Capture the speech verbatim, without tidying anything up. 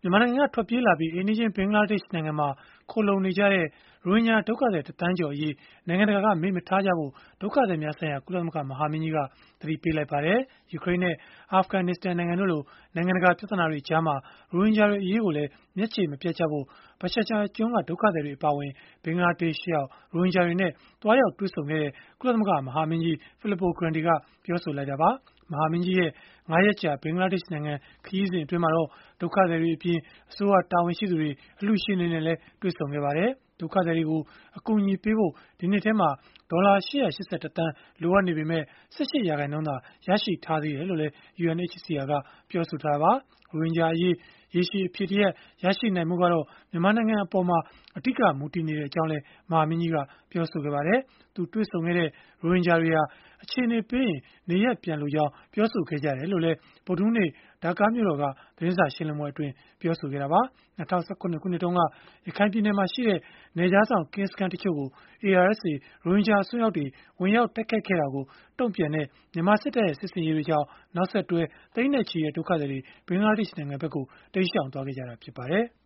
မြန်မာနိုင်ငံက ထွက်ပြေးလာပြီး အိမ်နီးချင်း ဘင်္ဂလားဒေ့ရှ်နိုင်ငံမှာ ခိုလှုံနေကြတဲ့ ရိုဟင်ဂျာဒုက္ခသည် တစ်သန်းကျော်အရေး နိုင်ငံတကာက မေ့မထားကြဖို့ ဒုက္ခသည်များဆိုင်ရာ ကုလသမဂ္ဂ မဟာမင်းကြီးက သတိပေးလိုက်ပါတယ်။ ယူကရိန်းနဲ့ အာဖဂနစ္စတန်နိုင်ငံတို့လို နိုင်ငံတကာ ပြဿနာတွေကြားမှာ ရိုဟင်ဂျာတွေ အရေးကိုလည်း မျက်ခြေမပြတ်ကြဖို့ Bhasan Char ကျွန်းက ဒုက္ခသည်တွေ အပါအဝင် ဘင်္ဂလားဒေ့ရှ်ရောက် ရိုဟင်ဂျာတွေနဲ့ သွားရောက်တွေ့ဆုံခဲ့တဲ့ ကုလသမဂ္ဂ မဟာမင်းကြီး Filippo Grandi က ပြောဆိုလိုက်တာပါ။ မဟာမင်းကြီးရဲ့ ၅ ရက်ကြာ ဘင်္ဂလားဒေ့ရှ်နိုင်ငံ ခရီးစဉ်အတွင်းမှာတော့ ဒုက္ခသည်တွေအပြင် အစိုးရတာဝန်ရှိသူတွေ၊ အလှူရှင်တွေနဲ့လည်း တွေ့ဆုံခဲ့ပါတယ်။ ဒုက္ခသည်တွေကို အကူအညီပေးဖို့ ဒီနှစ်ထဲမှာ ဒေါ်လာ ၈၈၁ သန်း လိုအပ်နေပေမဲ့ ၁၈ ရာခိုင်နှုန်းသာ ရရှိထားသေးတယ်လို့လည်း ယူအန်အိတ်စီအာ ကပြောဆိုထားတာပါ။ ရိုဟင်ဂျာအရေး ရေရှည်အဖြေတရပ် ရရှိနိုင်ဖို့ကတော့ မြန်မာနိုင်ငံအပေါ် အဓိက မူတည်နေကြောင်းလည်း မဟာမင်းကြီးက ပြောဆိုခဲ့ပါတယ်။ သူတွေ့ဆုံခဲ့တဲ့ ရိုဟင်ဂျာတွေဟာ အခြေအနေပေးရင် နေရပ်ပြန်လိုကြောင်း ပြောဆိုခဲ့ကြတယ်လို့လည်း ဗုဒ္ဓဟူးနေ့ ဒါကာမြို့တော်က သတင်းစာရှင်းလင်းပွဲအတွင်း ပြောဆိုခဲ့တာပါ။ ၂၀၁၇ ခုနှစ်တုန်းက ရခိုင်ပြည်နယ်မှာရှိတဲ့ နယ်ခြားစောင့် ကင်းစခန်းတချို့ကို အေအာရ်အက်စ် ရိုဟင်ဂျာ အစွန်းရောက်တွေ ဝင်ရောက်တိုက်ခိုက်ခဲ့တာကို တုံ့ပြန်တဲ့ မြန်မာစစ်တပ်ရဲ့ စစ်ဆင်ရေးတွေကြောင့် နောက်ဆက်တွဲ သိန်းနဲ့ချီတဲ့ ဒုက္ခသည်တွေ ဘင်္ဂလားဒေ့ရှ်နိုင်ငံဘက်ကို တိမ်းရှောင်သွားခဲ့ကြတာ ဖြစ်ပါတယ်။